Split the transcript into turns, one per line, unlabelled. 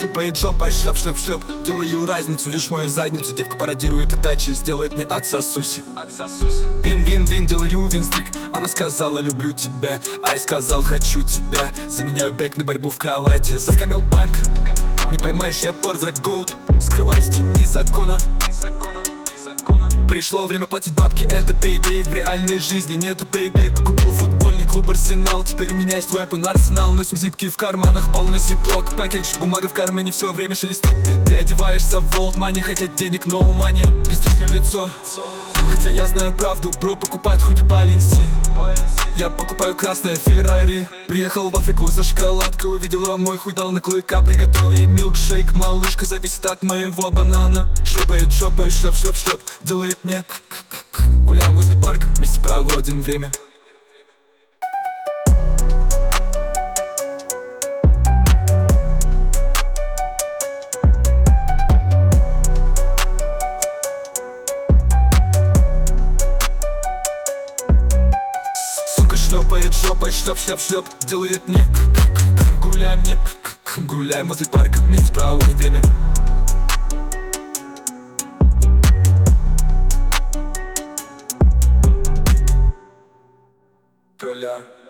шлепает жопой, шлеп. Делаю разницу, лишь мою задницу. Девка пародирует Итачи, сделает мне отсосуси. Вин, делаю винстрик. Она сказала, люблю тебя, а я сказал, хочу тебя. Заменяю бэк на борьбу в кровати. Заскамил банк, не поймаешь, я Борзак Голд. Скрываюсь в тени закона. Пришло время платить бабки, это пейбей. В реальной жизни нету пейбей. Купил футбольный клуб Арсенал. Теперь у меня есть веб Арсенал. Носим зипки в карманах, полный зиплок. Пакетик, бумага в кармане, все время шелестит. Ты одеваешься в Волт Мани, хотя денег no money. Пиздишь мне лицо, хотя я знаю правду. Бро покупает хуй Баленси. Я покупаю красное Феррари. Приехал в Африку за шоколадкой. Увидела мой хуй, дал на клыка. Приготовил милкшейк. Малышка зависит от моего банана. Шлепает, шлеп. Делает мне гуляем возле парка, вместе проводим время. Сука шлепает жопой, шлеп. Делает мне гуляем возле парка, вместе проводим время. Коля.